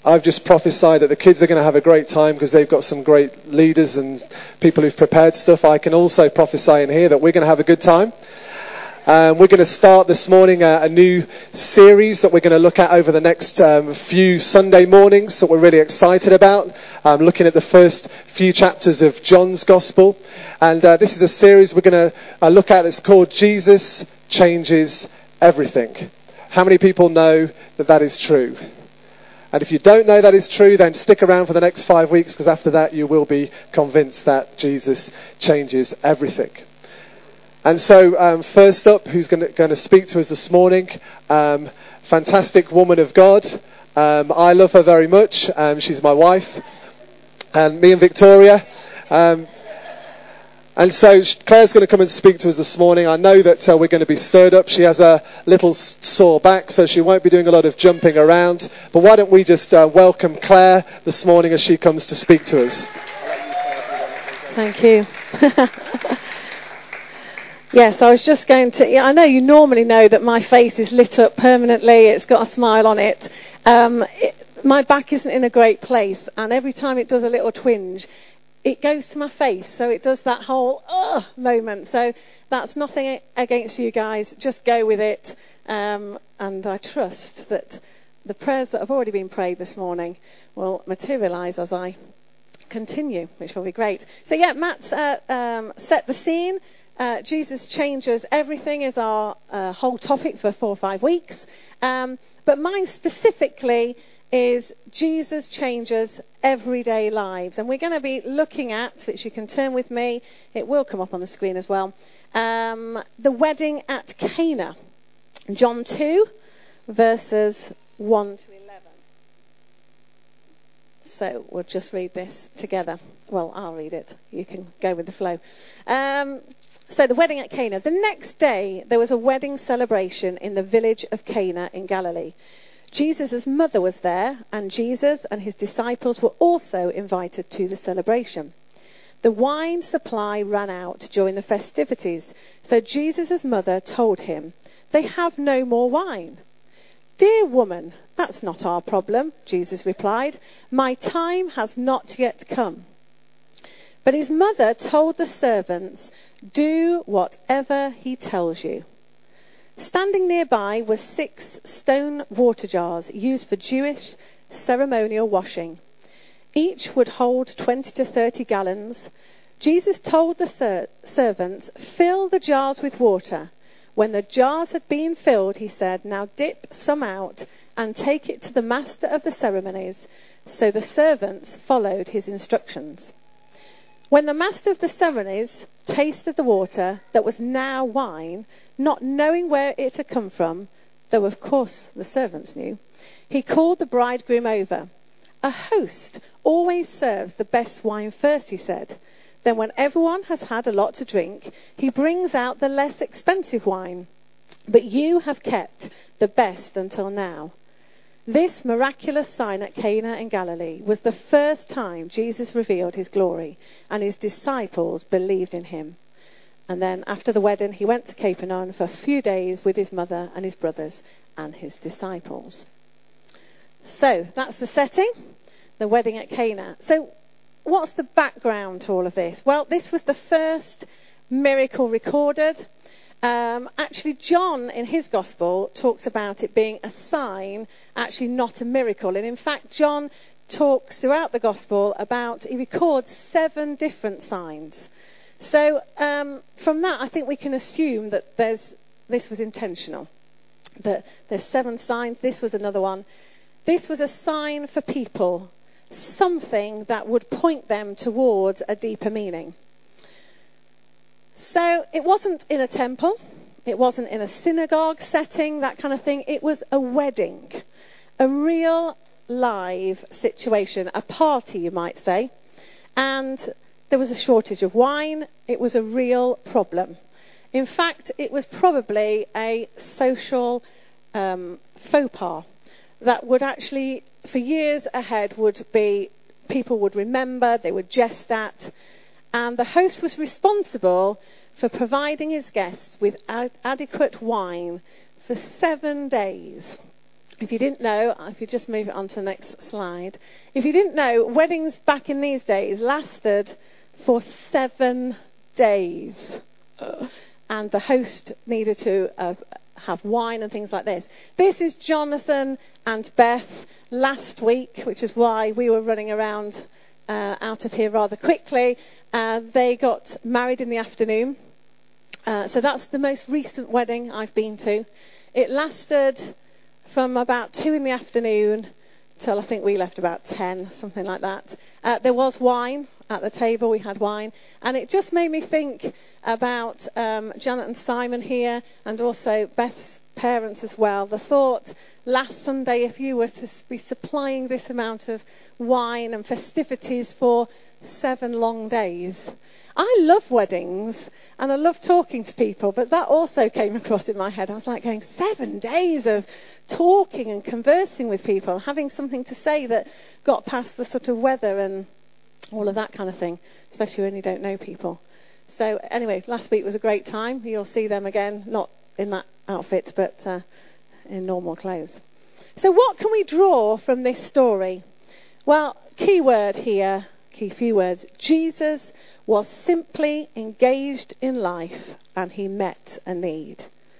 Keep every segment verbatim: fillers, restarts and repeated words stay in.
I've just prophesied that the kids are going to have a great time because they've got some great leaders and people who've prepared stuff. I can also prophesy in here that we're going to have a good time. Um, we're going to start this morning a, a new series that we're going to look at over the next um, few Sunday mornings that we're really excited about. Um, looking at the first few chapters of John's Gospel. And uh, this is a series we're going to uh, look at that's called Jesus Changes Everything. How many people know that that is true? And if you don't know that is true, then stick around for the next five weeks because after that you will be convinced that Jesus changes everything. And so um, first up, who's going to speak to us this morning? Um, fantastic woman of God. Um, I love her very much. Um, she's my wife. And me and Victoria. Um, and so Claire's going to come and speak to us this morning. I know that uh, we're going to be stirred up. She has a little sore back, so she won't be doing a lot of jumping around. But why don't we just uh, welcome Claire this morning as she comes to speak to us. Thank you. Yes, I was just going to... Yeah, I know you normally know that my face is lit up permanently. It's got a smile on it. Um, it. My back isn't in a great place, and every time it does a little twinge, it goes to my face. So it does that whole ugh moment. So that's nothing against you guys. Just go with it. Um, and I trust that the prayers that have already been prayed this morning will materialise as I continue, which will be great. So yeah, Matt's uh, um, set the scene. Uh, Jesus Changes Everything is our uh, whole topic for four or five weeks. Um, but mine specifically is Jesus Changes Everyday Lives. And we're going to be looking at, which you can turn with me, it will come up on the screen as well, um, the wedding at Cana. John two, verses one to eleven. So we'll just read this together. Well, I'll read it. You can go with the flow. Um... So the wedding at Cana. The next day, there was a wedding celebration in the village of Cana in Galilee. Jesus' mother was there, and Jesus and his disciples were also invited to the celebration. The wine supply ran out during the festivities, so Jesus' mother told him, "They have no more wine." "Dear woman, that's not our problem," Jesus replied. "My time has not yet come." But his mother told the servants, "Do whatever he tells you." Standing nearby were six stone water jars used for Jewish ceremonial washing. Each would hold twenty to thirty gallons. Jesus told the ser- servants, "Fill the jars with water." When the jars had been filled, he said, "Now dip some out and take it to the master of the ceremonies." So the servants followed his instructions. When the master of the ceremonies tasted the water that was now wine, not knowing where it had come from, though of course the servants knew, he called the bridegroom over. "A host always serves the best wine first," he said. "Then when everyone has had a lot to drink, he brings out the less expensive wine. But you have kept the best until now." This miraculous sign at Cana in Galilee was the first time Jesus revealed his glory, and his disciples believed in him. And then after the wedding, he went to Capernaum for a few days with his mother and his brothers and his disciples. So that's the setting, the wedding at Cana. So what's the background to all of this? Well, this was the first miracle recorded. Um, actually, John, in his gospel, talks about it being a sign, actually not a miracle. And in fact, John talks throughout the gospel about, he records seven different signs. So um, from that, I think we can assume that there's this was intentional. That there's seven signs. This was another one. This was a sign for people, something that would point them towards a deeper meaning. So it wasn't in a temple, it wasn't in a synagogue setting, that kind of thing. It was a wedding, a real live situation, a party you might say. And there was a shortage of wine. It was a real problem. In fact, it was probably a social um, faux pas that would actually, for years ahead, would be, people would remember, they would jest at. And the host was responsible for providing his guests with ad- adequate wine for seven days. if you didn't know, if you just move it on to the next slide, if you didn't know, weddings back in these days lasted for seven days. And the host needed to uh, have wine and things like this. This is Jonathan and Beth last week, which is why we were running around uh, out of here rather quickly. Uh, they got married in the afternoon. Uh, so that's the most recent wedding I've been to. It lasted from about two in the afternoon till I think we left about ten, something like that. Uh, there was wine at the table. We had wine. And it just made me think about um, Janet and Simon here, and also Beth's parents as well. The thought last Sunday, if you were to be supplying this amount of wine and festivities for seven long days. I love weddings and I love talking to people, but that also came across in my head. I was like going, seven days of talking and conversing with people, having something to say that got past the sort of weather and all of that kind of thing, especially when you don't know people. So anyway, last week was a great time. You'll see them again, not in that outfit, but uh, in normal clothes. So what can we draw from this story? Well, key word here, key few words. Jesus was simply engaged in life and he met a need.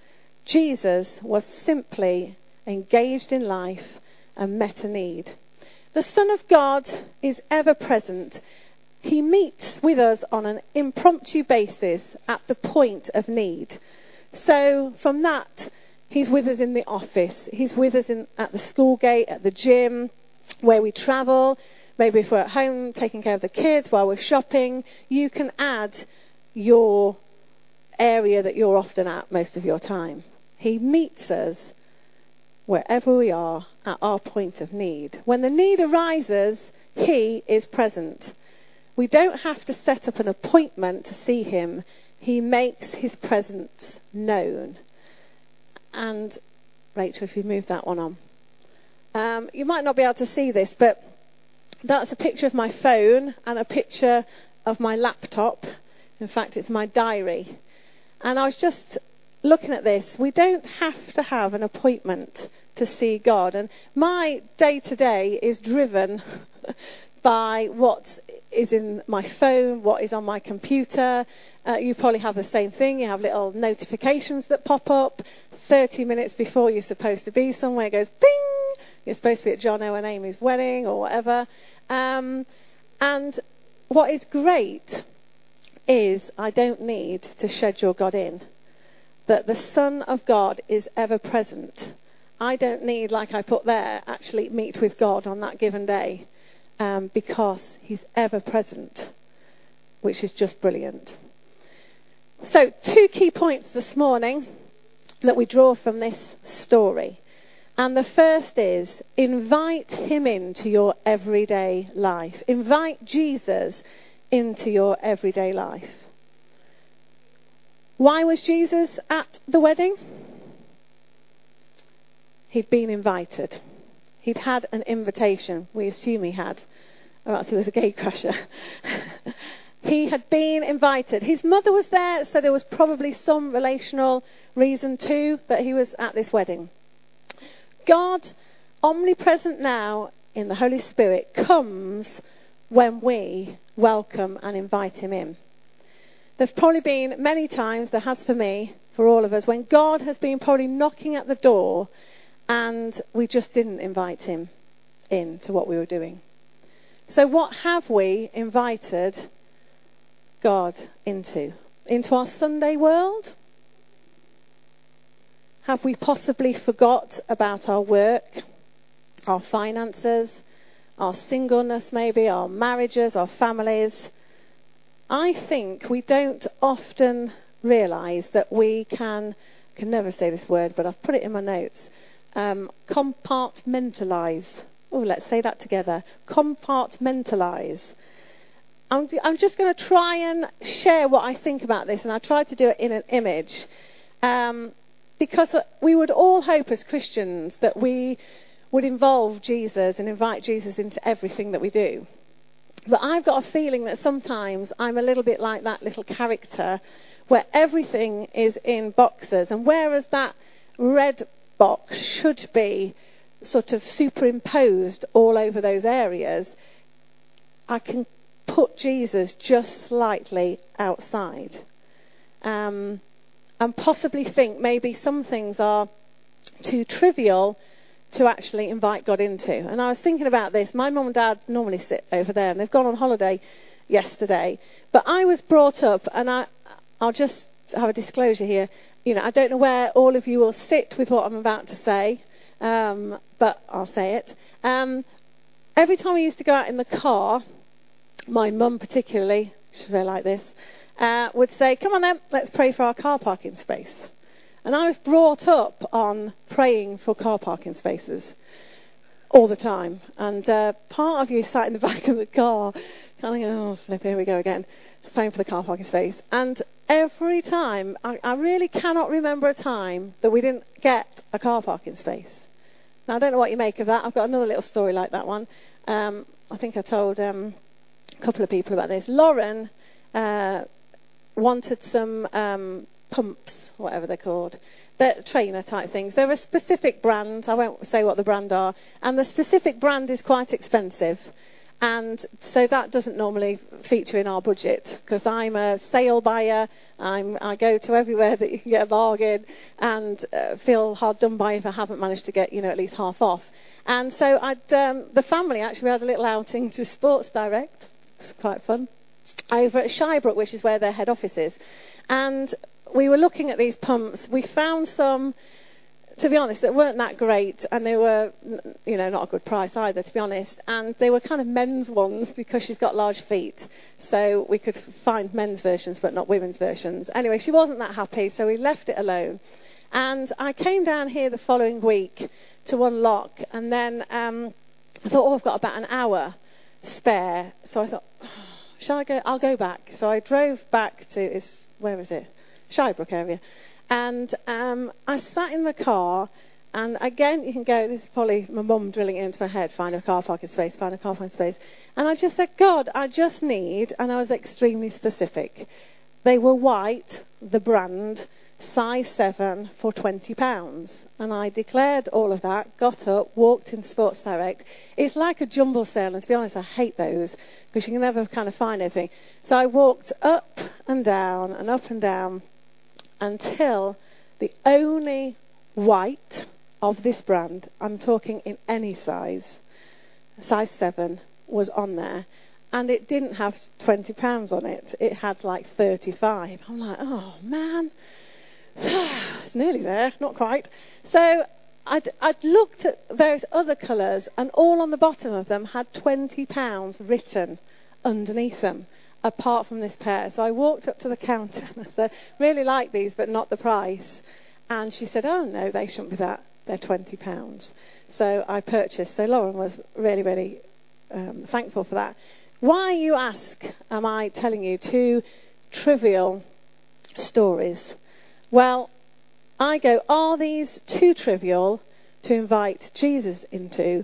Jesus was simply engaged in life and met a need. The Son of God is ever present. He meets with us on an impromptu basis at the point of need. So from that, he's with us in the office. He's with us in, at the school gate, at the gym, where we travel. Maybe if we're at home taking care of the kids while we're shopping, you can add your area that you're often at most of your time. He meets us wherever we are at our point of need. When the need arises, he is present. We don't have to set up an appointment to see him. He makes his presence known. And, Rachel, if you move that one on. Um, you might not be able to see this, but that's a picture of my phone and a picture of my laptop. In fact, it's my diary. And I was just looking at this. We don't have to have an appointment to see God. And my day-to-day is driven by what is in my phone, what is on my computer. Uh, you probably have the same thing. You have little notifications that pop up thirty minutes before you're supposed to be somewhere. It goes bing! You're supposed to be at John Owen Amy's wedding or whatever. Um, and what is great is I don't need to schedule God in. That the Son of God is ever present. I don't need, like I put there, actually meet with God on that given day. Um, because he's ever present, which is just brilliant. So, two key points this morning that we draw from this story. And the first is, invite him into your everyday life. Invite Jesus into your everyday life. Why was Jesus at the wedding? He'd been invited. He'd had an invitation. We assume he had. Oh, else he was a gatecrasher. He had been invited. His mother was there, so there was probably some relational reason too that he was at this wedding. God, omnipresent now in the Holy Spirit, comes when we welcome and invite him in. There's probably been many times, there has for me, for all of us, when God has been probably knocking at the door and we just didn't invite him in to what we were doing. So what have we invited God into? Into our Sunday world? Have we possibly forgot about our work, our finances, our singleness maybe, our marriages, our families? I think we don't often realise that we can, I can never say this word, but I've put it in my notes, um, compartmentalise. Oh, let's say that together. Compartmentalise. I'm, I'm just going to try and share what I think about this, and I tried to do it in an image. Um, because we would all hope as Christians that we would involve Jesus and invite Jesus into everything that we do. But I've got a feeling that sometimes I'm a little bit like that little character where everything is in boxes. And whereas that red box should be sort of superimposed all over those areas, I can put Jesus just slightly outside. Um, and possibly think maybe some things are too trivial to actually invite God into. And I was thinking about this. My mum and dad normally sit over there, and they've gone on holiday yesterday. But I was brought up, and I, I'll just have a disclosure here. You know, I don't know where all of you will sit with what I'm about to say, um, but I'll say it. Um, every time we used to go out in the car, my mum particularly, she's very like this, uh, would say, "Come on then, let's pray for our car parking space." And I was brought up on praying for car parking spaces all the time. And uh, part of you sat in the back of the car, kind of going, "Oh, flip, here we go again," praying for the car parking space. And every time, I, I really cannot remember a time that we didn't get a car parking space. Now, I don't know what you make of that. I've got another little story like that one. Um, I think I told um, a couple of people about this. Lauren uh, wanted some um, pumps, whatever they're called. They're trainer type things. They're a specific brand. I won't say what the brand are. And the specific brand is quite expensive. And so that doesn't normally feature in our budget, because I'm a sale buyer. I'm, I go to everywhere that you can get a bargain, and uh, feel hard done by if I haven't managed to get, you know, at least half off. And so I'd, um, the family actually had a little outing to Sports Direct. It's quite fun. Over at Shirebrook, which is where their head office is. And we were looking at these pumps. We found some, to be honest, that weren't that great, and they were, you know, not a good price either, to be honest. And they were kind of men's ones because she's got large feet, so we could find men's versions but not women's versions. Anyway, she wasn't that happy, so we left it alone. And I came down here the following week to unlock, and then um, I thought, oh, I've got about an hour spare. So I thought, oh, shall I go? I'll go back. So I drove back to, is where is it? Shirebrook area. And um, I sat in the car, and again, you can go, this is probably my mum drilling it into my head, find a car parking space, find a car parking space. And I just said, God, I just need, and I was extremely specific. They were white, the brand, size seven for twenty pounds. And I declared all of that, got up, walked in Sports Direct. It's like a jumble sale, and to be honest, I hate those, because you can never kind of find anything. So I walked up and down and up and down until the only white of this brand, I'm talking in any size, size seven, was on there. And it didn't have twenty pounds on it. It had like thirty-five. I'm like, oh, man. It's nearly there, not quite. So I'd, I'd looked at various other colours, and all on the bottom of them had twenty pounds written underneath them, apart from this pair. So I walked up to the counter and I said, really like these, but not the price. And she said, oh, no, they shouldn't be that. They're twenty pounds. So I purchased. So Lauren was really, really um, thankful for that. Why, you ask, am I telling you two trivial stories? Well, I go, are these too trivial to invite Jesus into?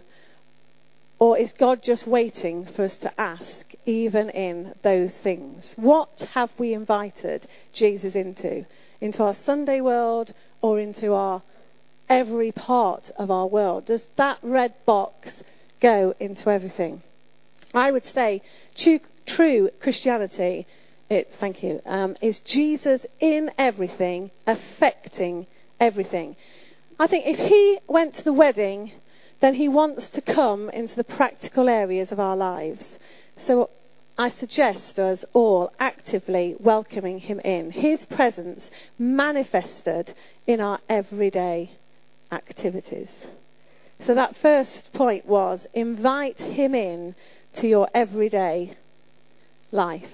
Or is God just waiting for us to ask, even in those things? What have we invited Jesus into? Into our Sunday world, or into our every part of our world? Does that red box go into everything? I would say true, true Christianity, it, thank you, um, is Jesus in everything, affecting everything. I think if he went to the wedding, then he wants to come into the practical areas of our lives. So I suggest us all actively welcoming him in. His presence manifested in our everyday activities. So that first point was, invite him in to your everyday life.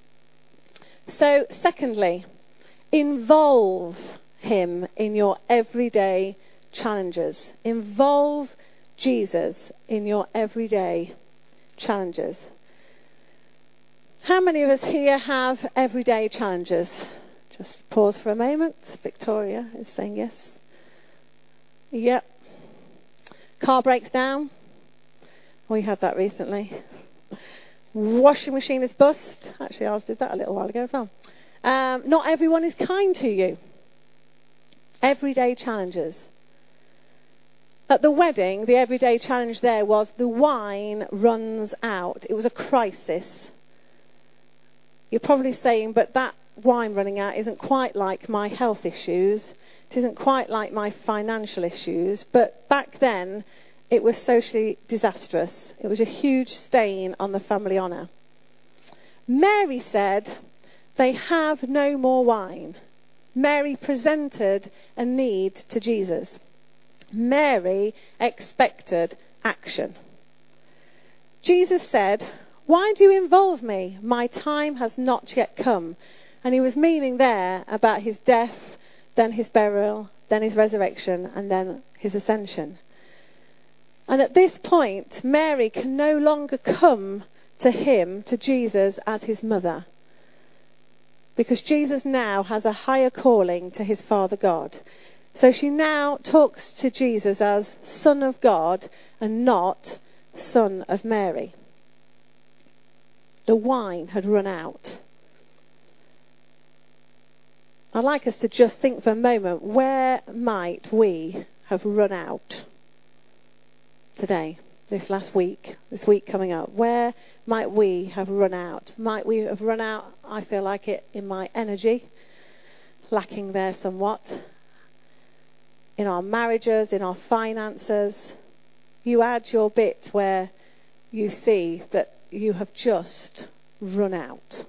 So secondly, involve him in your everyday challenges. Involve Jesus in your everyday challenges. How many of us here have everyday challenges? Just pause for a moment. Victoria is saying yes. Yep. Car breaks down. We had that recently. Washing machine is bust. Actually, ours did that a little while ago as well. Um, not everyone is kind to you. Everyday challenges. At the wedding, the everyday challenge there was the wine runs out. It was a crisis. You're probably saying, but that wine running out isn't quite like my health issues. It isn't quite like my financial issues. But back then, it was socially disastrous. It was a huge stain on the family honour. Mary said, they have no more wine. Mary presented a need to Jesus. Mary expected action. Jesus said, why do you involve me? My time has not yet come. And he was meaning there about his death, then his burial, then his resurrection, and then his ascension. And at this point, Mary can no longer come to him, to Jesus, as his mother. Because Jesus now has a higher calling to his Father God. So she now talks to Jesus as Son of God and not Son of Mary. The wine had run out. I'd like us to just think for a moment, where might we have run out today, this last week, this week coming up? Where might we have run out? Might we have run out, I feel like it, in my energy, lacking there somewhat. In our marriages, in our finances. You add your bit where you see that you have just run out.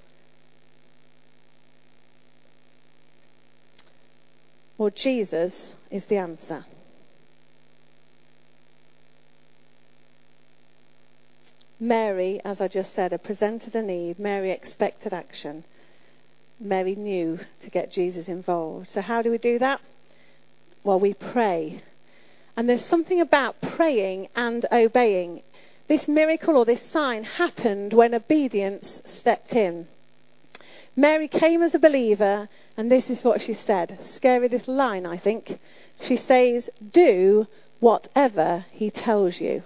Well, Jesus is the answer. Mary, as I just said, had presented a need. Mary expected action. Mary knew to get Jesus involved. So how do we do that? Well, we pray. And there's something about praying and obeying. This miracle or this sign happened when obedience stepped in. Mary came as a believer, and this is what she said. Scary, this line, I think. She says, do whatever he tells you.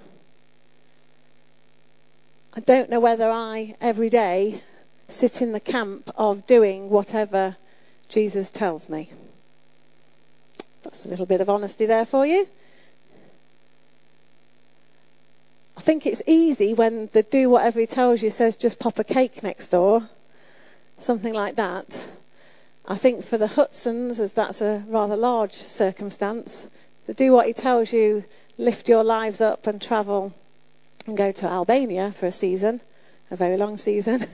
I don't know whether I, every day, sit in the camp of doing whatever Jesus tells me. That's a little bit of honesty there for you. I think it's easy when the do whatever he tells you says just pop a cake next door. Something like that. I think for the Hudsons, as that's a rather large circumstance, to do what he tells you, lift your lives up and travel and go to Albania for a season, a very long season.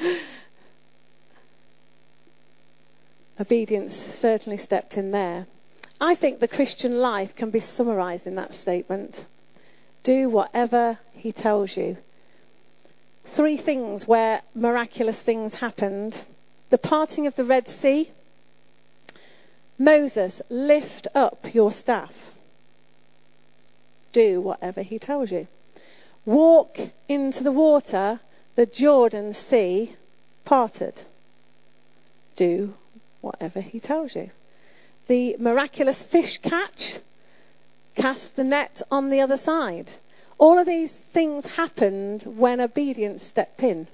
Obedience certainly stepped in there. I think the Christian life can be summarised in that statement. Do whatever he tells you. Three things where miraculous things happened. The parting of the Red Sea. Moses, lift up your staff. Do whatever he tells you. Walk into the water. The Jordan Sea parted. Do whatever he tells you. The miraculous fish catch, cast the net on the other side. All of these things happened when obedience stepped in.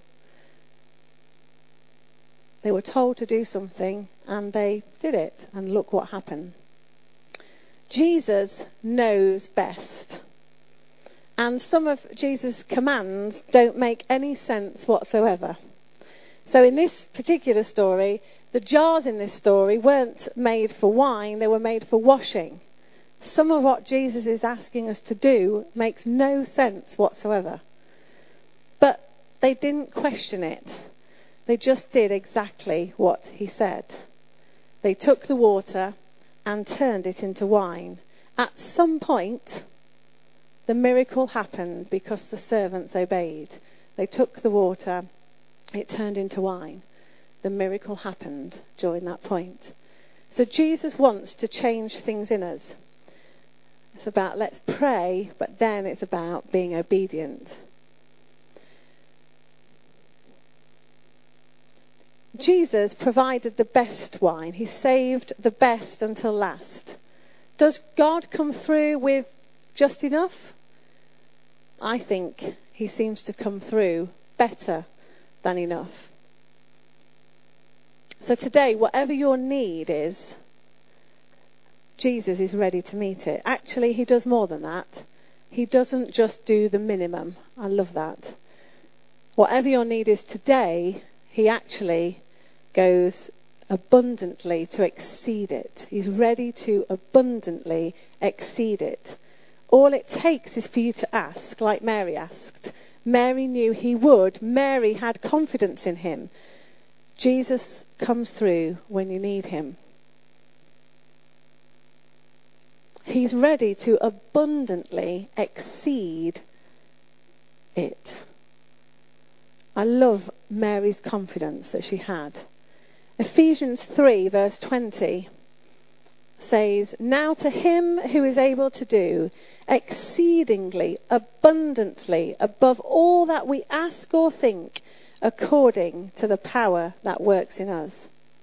They were told to do something and they did it, and look what happened. Jesus knows best. And some of Jesus' commands don't make any sense whatsoever. So in this particular story, the jars in this story weren't made for wine, they were made for washing. Some of what Jesus is asking us to do makes no sense whatsoever. But they didn't question it. They just did exactly what he said. They took the water and turned it into wine. At some point, the miracle happened because the servants obeyed. They took the water, it turned into wine. The miracle happened during that point. So Jesus wants to change things in us. It's about let's pray, but then it's about being obedient. Jesus provided the best wine. He saved the best until last. Does God come through with just enough? I think he seems to come through better than enough. So today, whatever your need is, Jesus is ready to meet it. Actually, he does more than that. He doesn't just do the minimum. I love that. Whatever your need is today, he actually goes abundantly to exceed it. He's ready to abundantly exceed it. All it takes is for you to ask, like Mary asked. Mary knew he would. Mary had confidence in him. Jesus comes through when you need him. He's ready to abundantly exceed it. I love Mary's confidence that she had. Ephesians three verse twenty says, "Now to him who is able to do exceedingly abundantly above all that we ask or think, according to the power that works in us."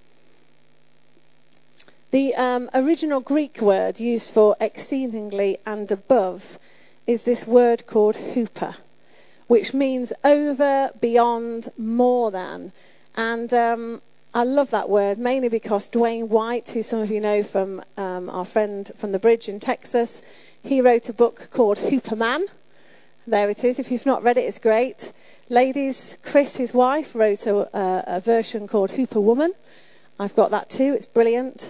The um, original Greek word used for exceedingly and above is this word called huper, which means over, beyond, more than. And um, I love that word, mainly because Dwayne White, who some of you know from um, our friend from the Bridge in Texas, he wrote a book called Hooperman. There it is. If you've not read it, it's great. Ladies, Chris, his wife, wrote a, a, a version called Hooperwoman. I've got that too. It's brilliant.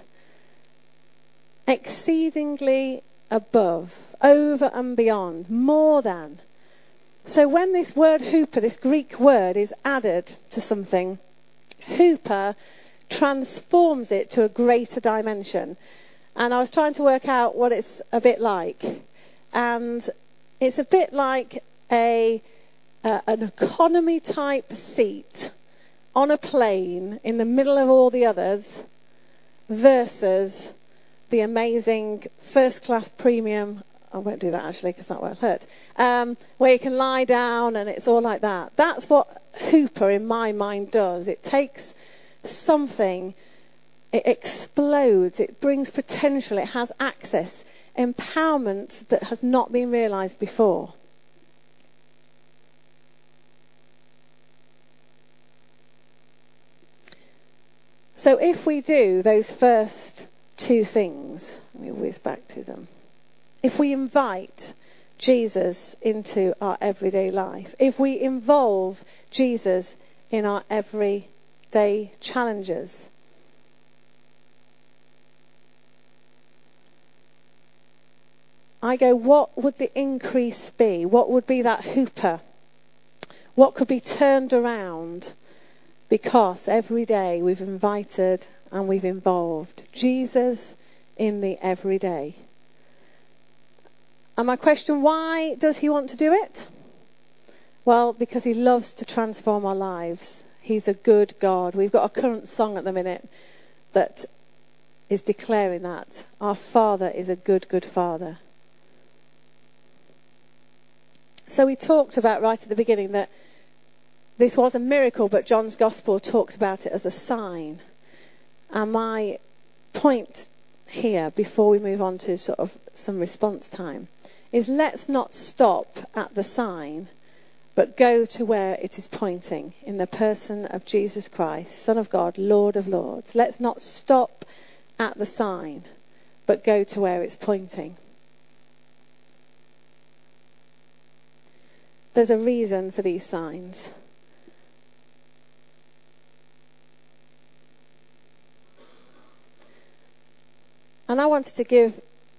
Exceedingly above, over and beyond, more than. So when this word hooper, this Greek word, is added to something, hooper transforms it to a greater dimension. And I was trying to work out what it's a bit like. And it's a bit like a uh, an economy type seat on a plane in the middle of all the others versus the amazing first class premium. I won't do that actually because that won't hurt. Um, where you can lie down and it's all like that. That's what hooper in my mind does. It takes something, it explodes, it brings potential, it has access, empowerment that has not been realised before. So if we do those first two things, let me whiz back to them. If we invite Jesus into our everyday life, if we involve Jesus in our everyday challenges, I go, what would the increase be? What would be that hooper? What could be turned around? Because every day we've invited and we've involved Jesus in the everyday. And my question, why does he want to do it? Well, because he loves to transform our lives. He's a good God. We've got a current song at the minute that is declaring that. Our Father is a good, good Father. So we talked about right at the beginning that this was a miracle, but John's Gospel talks about it as a sign. And my point here, before we move on to sort of some response time, is let's not stop at the sign, but go to where it is pointing, in the person of Jesus Christ, Son of God, Lord of Lords. Let's not stop at the sign, but go to where it's pointing. There's a reason for these signs. And I wanted to give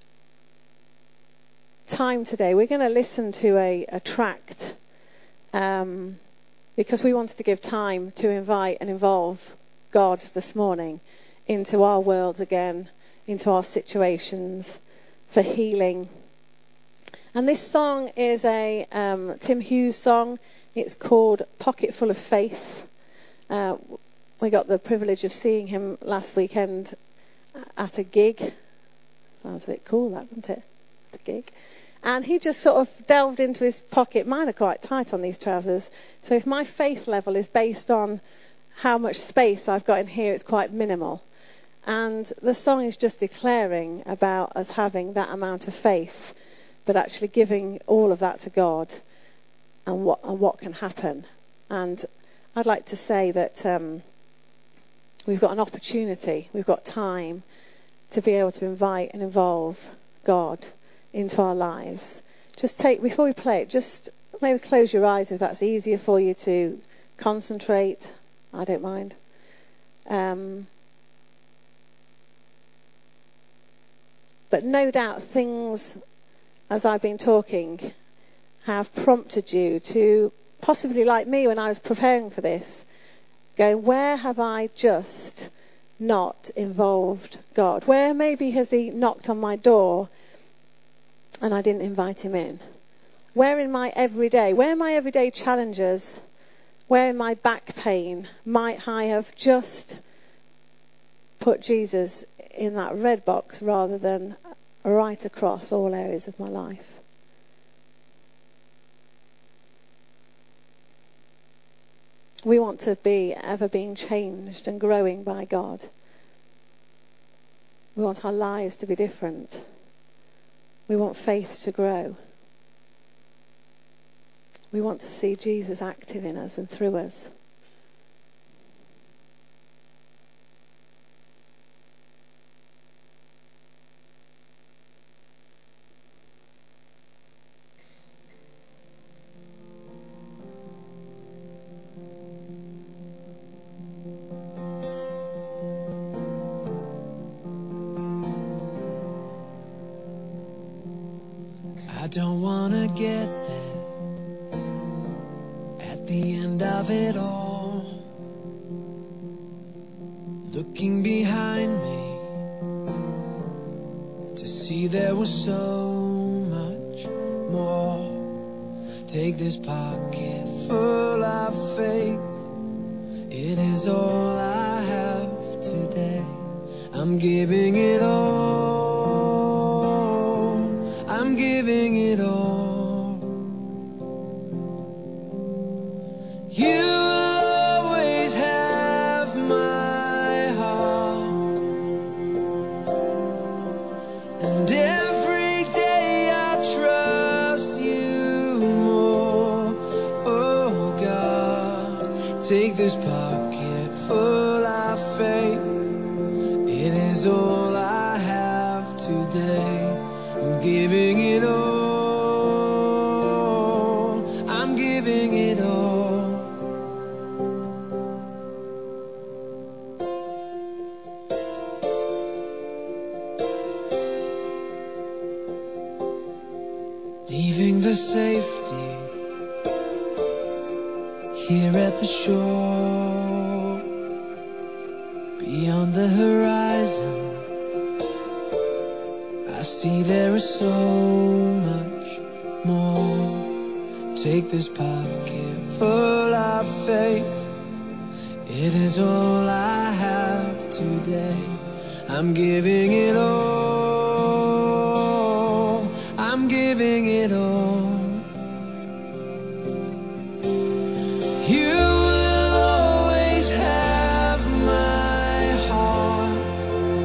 time today. We're going to listen to a, a tract um, because we wanted to give time to invite and involve God this morning into our world again, into our situations, for healing. And this song is a um, Tim Hughes song. It's called Pocket Full of Faith. Uh, we got the privilege of seeing him last weekend at a gig. Sounds a bit cool, that, doesn't it? At a gig. And he just sort of delved into his pocket. Mine are quite tight on these trousers. So if my faith level is based on how much space I've got in here, it's quite minimal. And the song is just declaring about us having that amount of faith, but actually giving all of that to God and what and what can happen. And I'd like to say that um, we've got an opportunity, we've got time, to be able to invite and involve God into our lives. Just take, before we play it, just maybe close your eyes if that's easier for you to concentrate. I don't mind. Um, but no doubt things, as I've been talking, have prompted you to, possibly like me when I was preparing for this, going, where have I just not involved God? Where maybe has he knocked on my door and I didn't invite him in? Where in my everyday, where in my everyday challenges, where in my back pain might I have just put Jesus in that red box rather than right across all areas of my life? We want to be ever being changed and growing by God. We want our lives to be different. We want faith to grow. We want to see Jesus active in us and through us. I don't want to get there at the end of it all, looking behind me to see there was so much more. Take this pocket full of faith, it is all I have today. I'm giving it all, I'm giving it all. You will always have my heart, and every day I trust you more. Oh God, take this pocket full of faith, it is all I have today. I'm giving it all, I'm giving it all. Leaving the safety here at the shore, beyond the horizon I see there is so much more. Take this pocket full of faith, it is all I have today. I'm giving it all, I'm giving it all. You will always have my heart,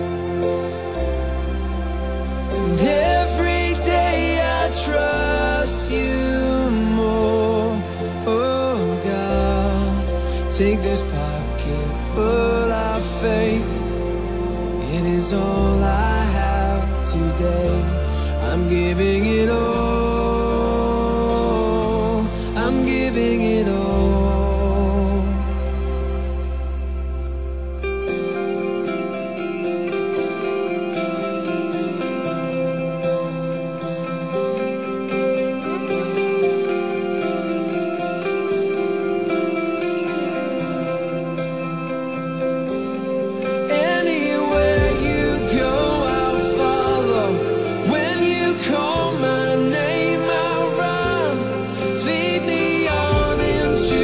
and every day I trust you more. Oh God, take this pocket full of faith, it is all I have today. I'm giving it all, I'm giving it all. Anywhere you go, I'll follow. When you call my name, I'll run. Lead me on into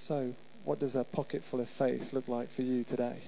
So, what does a pocket full of faith look like for you today?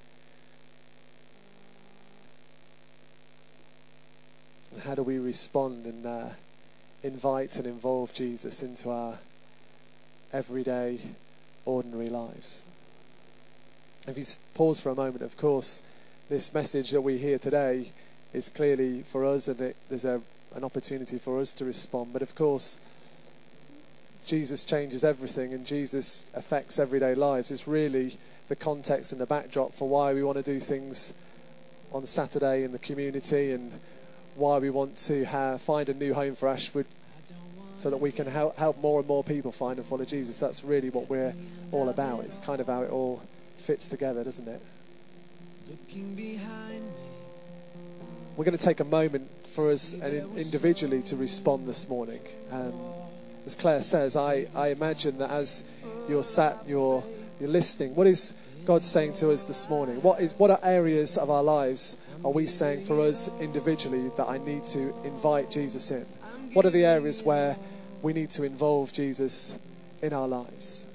And how do we respond and uh, invite and involve Jesus into our everyday, ordinary lives? If you pause for a moment, of course, this message that we hear today is clearly for us, and it, there's a, an opportunity for us to respond. But of course, Jesus changes everything, and Jesus affects everyday lives. It's really the context and the backdrop for why we want to do things on Saturday in the community, and why we want to have, find a new home for Ashford, so that we can help, help more and more people find and follow Jesus. That's really what we're all about. It's kind of how it all fits together, doesn't it? Looking behind me. We're going to take a moment for us and individually to respond this morning. Um, as Claire says, I, I imagine that as you're sat, you're, you're listening, what is God saying to us this morning? What is what are areas of our lives are we saying for us individually that I need to invite Jesus in? What are the areas where we need to involve Jesus in our lives?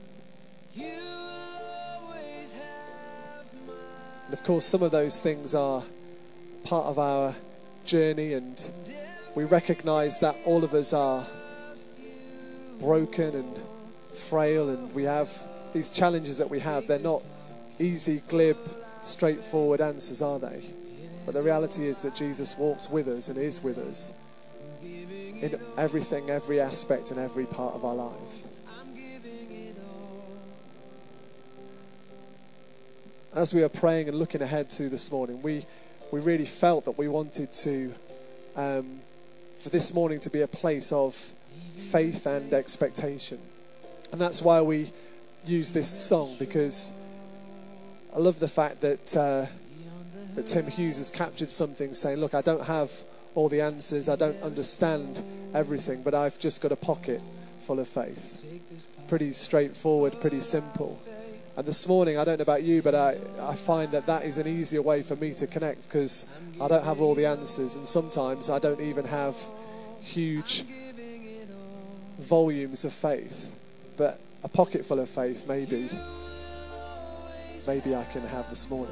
And of course, some of those things are part of our journey, and we recognise that all of us are broken and frail, and we have these challenges that we have. They're not easy, glib, straightforward answers, are they? But the reality is that Jesus walks with us and is with us in everything, every aspect and every part of our life. As we are praying and looking ahead to this morning, we we really felt that we wanted to um, for this morning to be a place of faith and expectation. And that's why we use this song, because I love the fact that uh, that Tim Hughes has captured something saying, look, I don't have all the answers, I don't understand everything, but I've just got a pocket full of faith. Pretty straightforward, pretty simple. And this morning, I don't know about you, but I, I find that that is an easier way for me to connect, because I don't have all the answers, and sometimes I don't even have huge volumes of faith. But a pocket full of faith, maybe, maybe I can have this morning.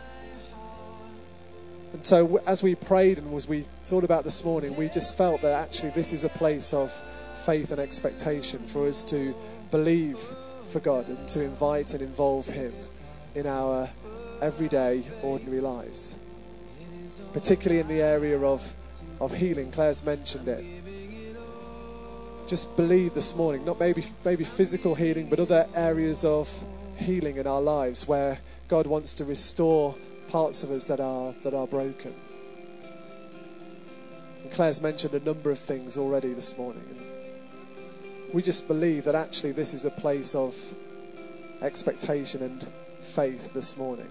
And so as we prayed and as we thought about this morning, we just felt that actually this is a place of faith and expectation for us to believe for God and to invite and involve Him in our everyday, ordinary lives. Particularly in the area of, of healing. Claire's mentioned it. Just believe this morning, not maybe maybe physical healing, but other areas of healing in our lives where God wants to restore parts of us that are that are broken. And Claire's mentioned a number of things already this morning. And we just believe that actually this is a place of expectation and faith this morning.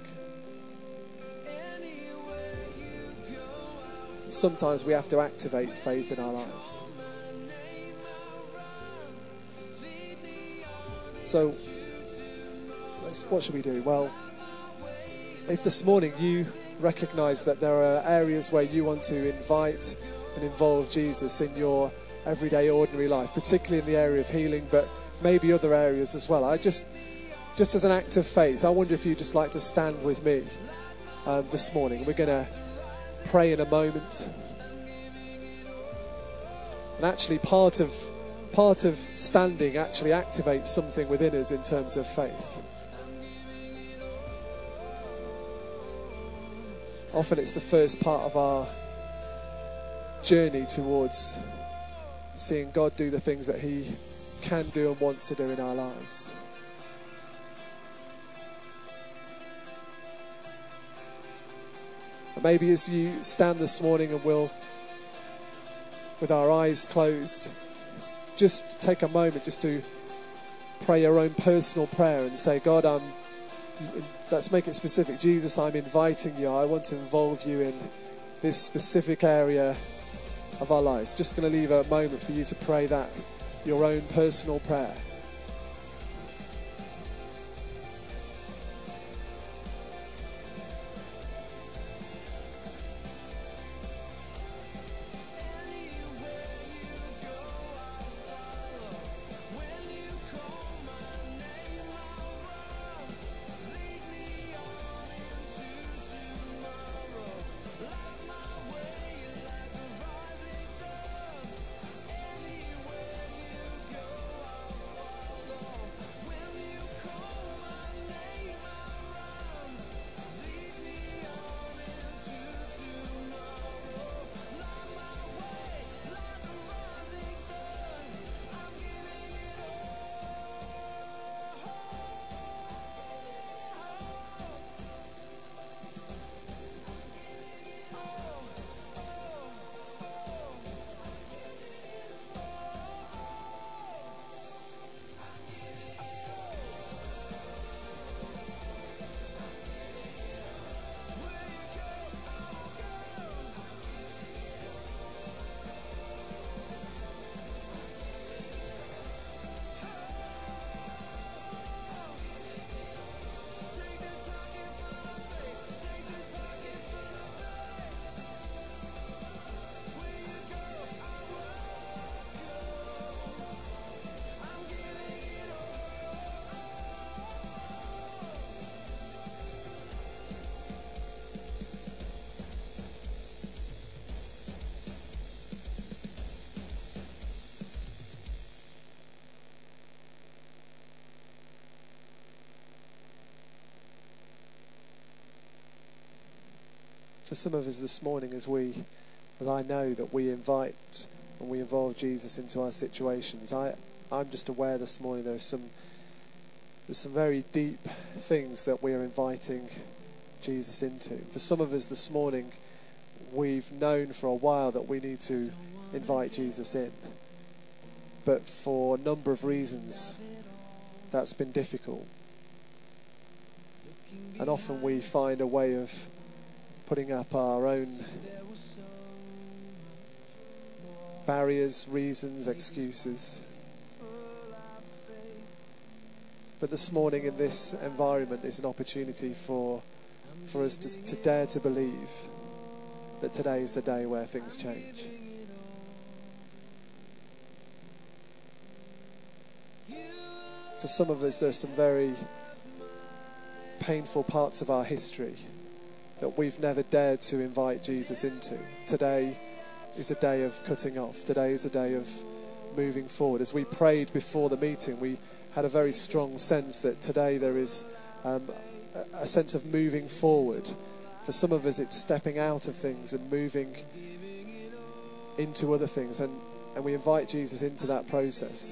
Sometimes we have to activate faith in our lives. So, let's, what should we do? Well, if this morning you recognise that there are areas where you want to invite and involve Jesus in your everyday, ordinary life, particularly in the area of healing, but maybe other areas as well, I just, just as an act of faith, I wonder if you'd just like to stand with me um, this morning. We're going to pray in a moment. And actually part of part of standing actually activates something within us in terms of faith. Often it's the first part of our journey towards seeing God do the things that He can do and wants to do in our lives. And maybe as you stand this morning and we'll, with our eyes closed, just take a moment just to pray your own personal prayer and say, God, I'm, let's make it specific. Jesus, I'm inviting you. I want to involve you in this specific area of our lives. Just going to leave a moment for you to pray that, your own personal prayer. For some of us this morning, as we, as I know that we invite and we involve Jesus into our situations, I, I'm just aware this morning there's some, there's some very deep things that we are inviting Jesus into. For some of us this morning, we've known for a while that we need to invite Jesus in. But for a number of reasons, that's been difficult. And often we find a way of putting up our own barriers, reasons, excuses. But this morning in this environment is an opportunity for for us to, to dare to believe that today is the day where things change. For some of us, there's some very painful parts of our history that we've never dared to invite Jesus into. Today is a day of cutting off. Today is a day of moving forward. As we prayed before the meeting, we had a very strong sense that today there is um, a, a sense of moving forward. For some of us, it's stepping out of things and moving into other things, and, and we invite Jesus into that process.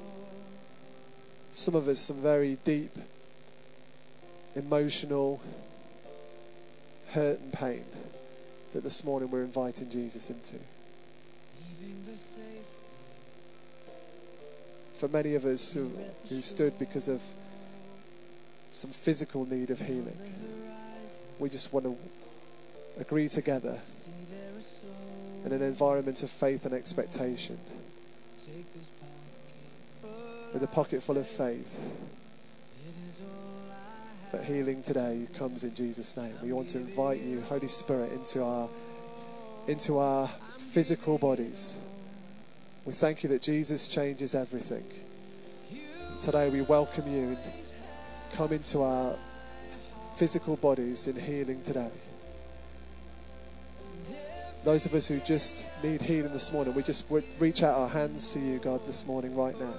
Some of us, some very deep emotional hurt and pain that this morning we're inviting Jesus into. For many of us who, who stood because of some physical need of healing, we just want to agree together in an environment of faith and expectation, with a pocket full of faith, that healing today comes in Jesus' name. We want to invite you, Holy Spirit, into our into our physical bodies. We thank you that Jesus changes everything. Today we welcome you and come into our physical bodies in healing today. Those of us who just need healing this morning, we just reach out our hands to you, God, this morning, right now.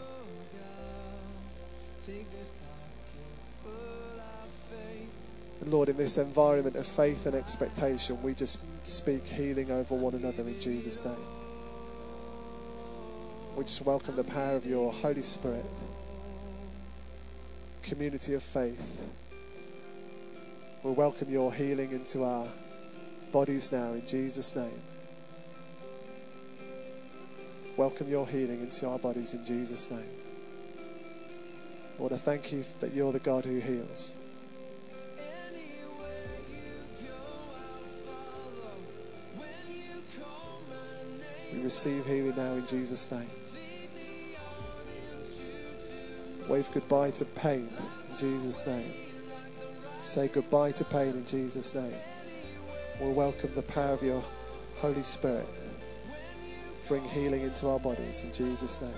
And Lord, in this environment of faith and expectation, we just speak healing over one another in Jesus' name. We just welcome the power of your Holy Spirit, community of faith. We welcome your healing into our bodies now in Jesus' name. Welcome your healing into our bodies in Jesus' name. Lord, I thank you that you're the God who heals. We receive healing now in Jesus' name. Wave goodbye to pain in Jesus' name. Say goodbye to pain in Jesus' name. We'll welcome the power of your Holy Spirit. Bring healing into our bodies in Jesus' name.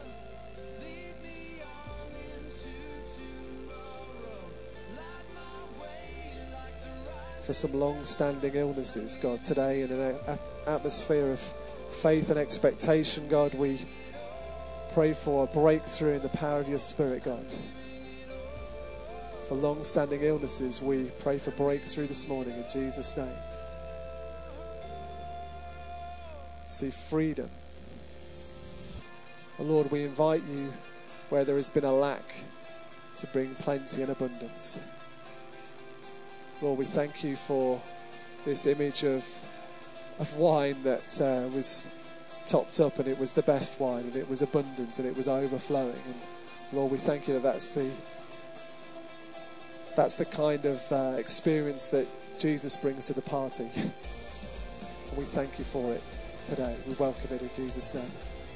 For some long-standing illnesses, God, today in an a- atmosphere of faith and expectation, God, we pray for a breakthrough in the power of your Spirit, God. For long-standing illnesses, we pray for breakthrough this morning in Jesus' name. See freedom. And Lord, we invite you where there has been a lack to bring plenty and abundance. Lord, we thank you for this image of of wine that uh, was topped up, and it was the best wine, and it was abundant, and it was overflowing. And Lord, we thank you that that's the that's the kind of uh, experience that Jesus brings to the party. And we thank you for it today. We welcome it in Jesus' name.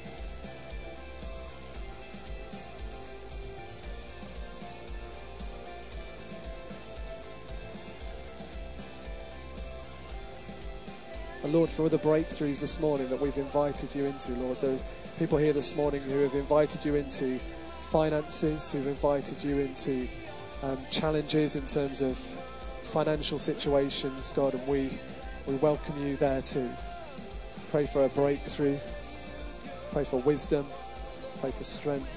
And Lord, for other breakthroughs this morning that we've invited you into, Lord, there are people here this morning who have invited you into finances, who've invited you into um, challenges in terms of financial situations, God, and we, we welcome you there too. Pray for a breakthrough, pray for wisdom, pray for strength.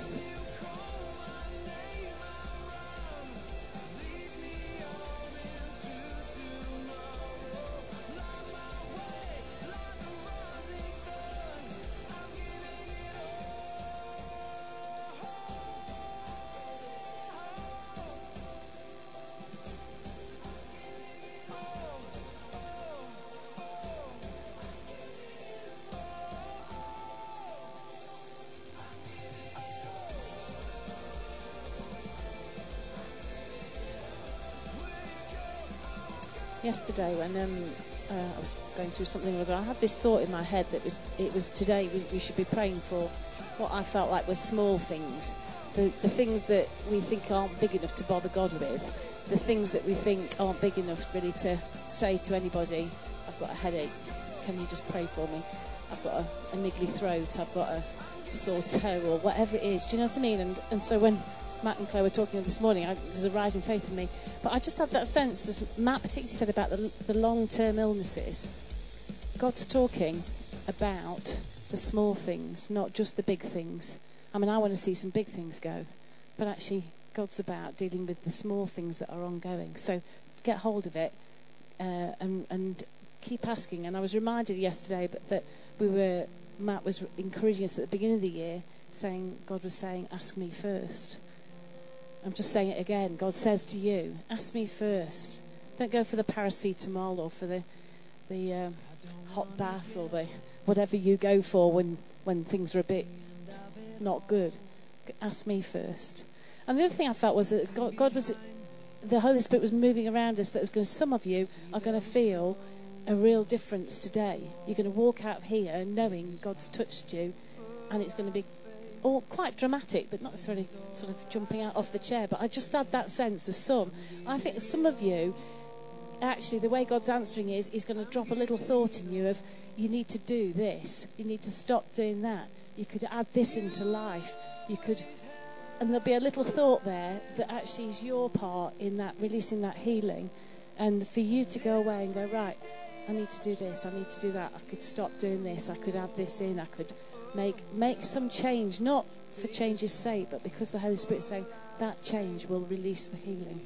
yesterday when um, uh, I was going through something or other, I had this thought in my head that was it was today we, we should be praying for what I felt like were small things, the, the things that we think aren't big enough to bother God with, the things that we think aren't big enough really to say to anybody, I've got a headache, can you just pray for me? I've got a, a niggly throat, I've got a sore toe, or whatever it is. Do you know what I mean? And and so when Matt and Claire were talking this morning, I, there's a rising faith in me. But I just had that sense, as Matt particularly said about the, the long-term illnesses, God's talking about the small things, not just the big things. I mean, I want to see some big things go, but actually God's about dealing with the small things that are ongoing. So get hold of it uh, and, and keep asking. And I was reminded yesterday that, that we were, Matt was encouraging us at the beginning of the year, saying, God was saying, ask me first. I'm just saying it again. God says to you, ask me first. Don't go for the paracetamol or for the the um, hot bath or the whatever you go for when, when things are a bit not good. Ask me first. And the other thing I felt was that God, God was, the Holy Spirit was moving around us. That was going. Some of you are going to feel a real difference today. You're going to walk out of here knowing God's touched you, and it's going to be all quite dramatic, but not necessarily sort of jumping out off the chair. But I just had that sense of some. I think some of you, actually, the way God's answering is, He's going to drop a little thought in you of, you need to do this, you need to stop doing that, you could add this into life, you could, and there'll be a little thought there that actually is your part in that, releasing that healing, and for you to go away and go, right, I need to do this, I need to do that, I could stop doing this, I could add this in, I could make make some change, not for change's sake, but because the Holy Spirit is saying that change will release the healing.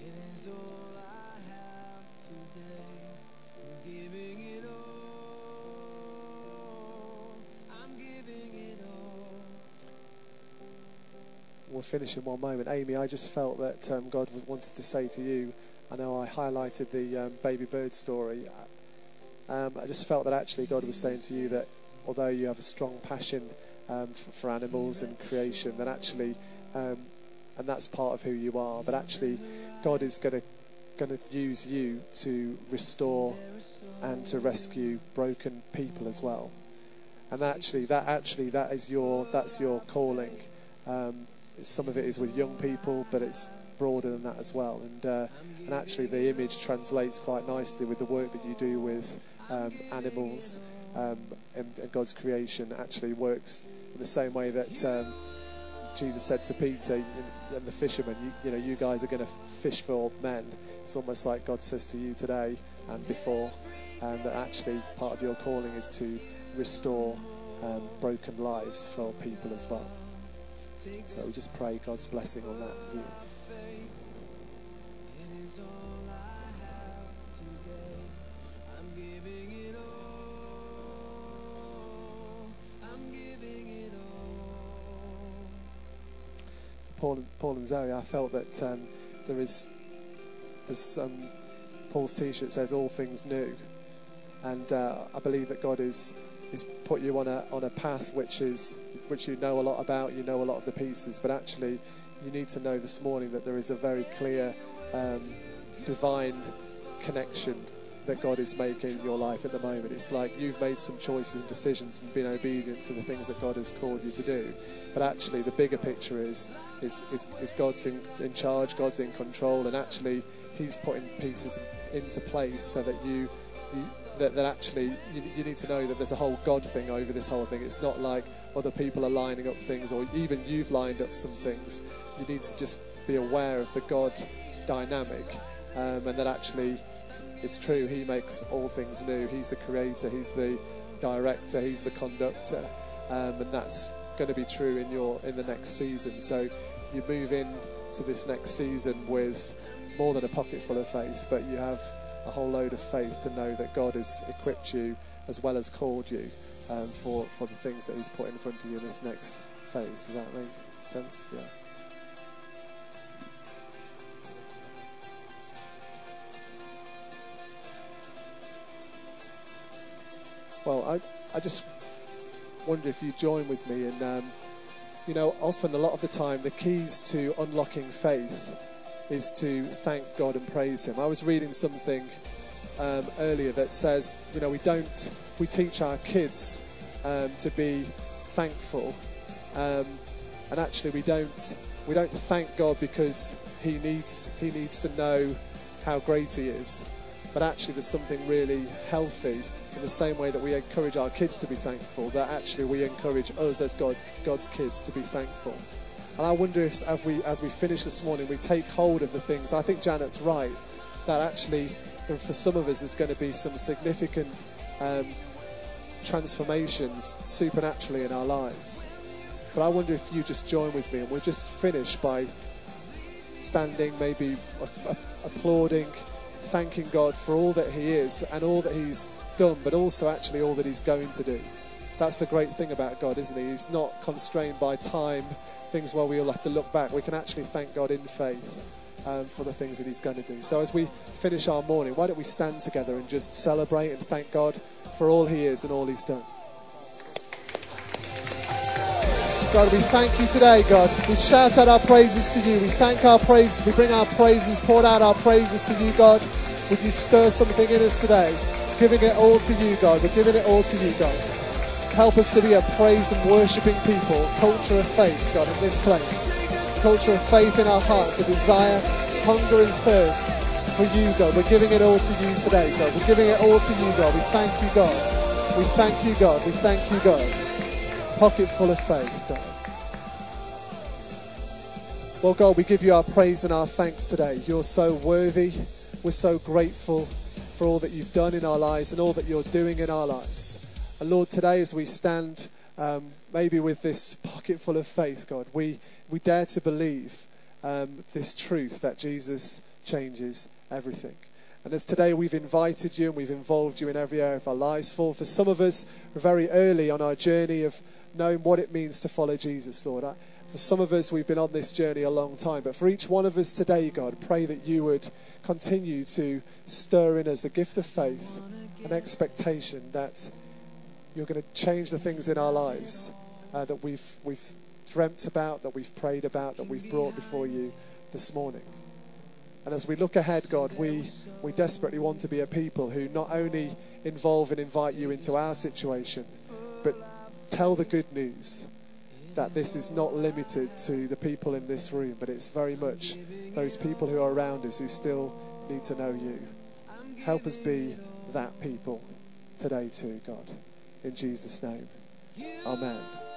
We'll finish in one moment. Amy, I just felt that um, God wanted to say to you, I know I highlighted the um, baby bird story. Um, I just felt that actually God was saying to you that although you have a strong passion um, for, for animals and creation, that actually, um, and that's part of who you are, but actually God is going to going to use you to restore and to rescue broken people as well. And actually, that actually that is your that's your calling. Um, some of it is with young people, but it's broader than that as well. And uh, and actually, the image translates quite nicely with the work that you do with um, animals. Um, and, and God's creation actually works in the same way that um, Jesus said to Peter and, and the fishermen, you, you know, you guys are going to fish for men. It's almost like God says to you today and before, and that actually part of your calling is to restore um, broken lives for people as well. So we just pray God's blessing on that with you. Paul and, Paul and Zoe, I felt that um, there is, there's um, Paul's T-shirt says all things new, and uh, I believe that God is is put you on a on a path which is which you know a lot about, you know a lot of the pieces, but actually you need to know this morning that there is a very clear um, divine connection that God is making in your life at the moment. It's like you've made some choices and decisions and been obedient to the things that God has called you to do. But actually the bigger picture is is, is, is God's in, in charge, God's in control, and actually He's putting pieces into place so that you, you that, that actually you, you need to know that there's a whole God thing over this whole thing. It's not like other people are lining up things, or even you've lined up some things. You need to just be aware of the God dynamic, um, and that actually it's true, He makes all things new. He's the creator, He's the director, He's the conductor, um, and that's going to be true in your in the next season. So you move in to this next season with more than a pocket full of faith, but you have a whole load of faith to know that God has equipped you as well as called you um, for, for the things that He's put in front of you in this next phase. Does that make sense? Yeah. Well, I I just wonder if you join with me in, um, you know, often a lot of the time the keys to unlocking faith is to thank God and praise Him. I was reading something um, earlier that says, you know, we don't, we teach our kids um, to be thankful, um, and actually we don't, we don't thank God because he needs, he needs to know how great he is, but actually there's something really healthy in the same way that we encourage our kids to be thankful, that actually we encourage us as God, God's kids to be thankful. And I wonder if as we, as we finish this morning, we take hold of the things. I think Janet's right, that actually for some of us there's going to be some significant um, transformations supernaturally in our lives. But I wonder if you just join with me and we'll just finish by standing, maybe a- a- applauding, thanking God for all that he is and all that he's done, but also actually all that he's going to do. That's the great thing about God, isn't he? He's not constrained by time, things where we'll have to look back. We can actually thank God in faith um, for the things that he's going to do. So as we finish our morning, why don't we stand together and just celebrate and thank God for all he is and all he's done. God, we thank you today, God. We shout out our praises to you. We thank our praises. We bring our praises, poured out our praises to you, God. Would you stir something in us today? Giving it all to you, God. We're giving it all to you, God. Help us to be a praise and worshipping people, culture of faith, God, in this place. Culture of faith in our hearts, a desire, hunger and thirst for you, God. We're giving it all to you today, God. We're giving it all to you, God. We thank you, God. We thank you, God. We thank you, God. Pocket full of faith, God. Well, God, we give you our praise and our thanks today. You're so worthy. We're so grateful for all that you've done in our lives and all that you're doing in our lives. And Lord, today as we stand um, maybe with this pocket full of faith, God, we, we dare to believe um, this truth that Jesus changes everything. And as today we've invited you and we've involved you in every area of our lives, for, for some of us, we're very early on our journey of knowing what it means to follow Jesus, Lord. I, for some of us, we've been on this journey a long time. But for each one of us today, God, pray that you would continue to stir in us the gift of faith and expectation that you're going to change the things in our lives uh, that we've we've dreamt about, that we've prayed about, that we've brought before you this morning. And as we look ahead, God, we, we desperately want to be a people who not only involve and invite you into our situation, but tell the good news that this is not limited to the people in this room, but it's very much those people who are around us who still need to know you. Help us be that people today too, God. In Jesus' name. Amen.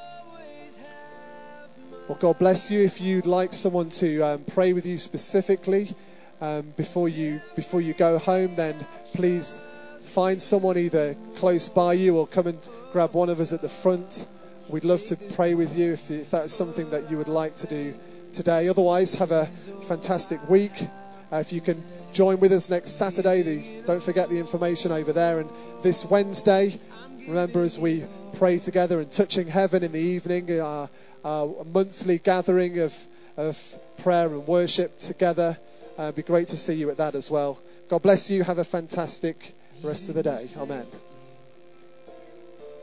Well, God bless you. If you'd like someone to um, pray with you specifically um, before you before you go home, then please find someone either close by you or come and grab one of us at the front. We'd love to pray with you if, if that's something that you would like to do today. Otherwise, have a fantastic week. Uh, if you can join with us next Saturday, the, don't forget the information over there. And this Wednesday, remember as we pray together and touching heaven in the evening, our, our monthly gathering of, of prayer and worship together. Uh, it'd be great to see you at that as well. God bless you. Have a fantastic rest of the day. Amen.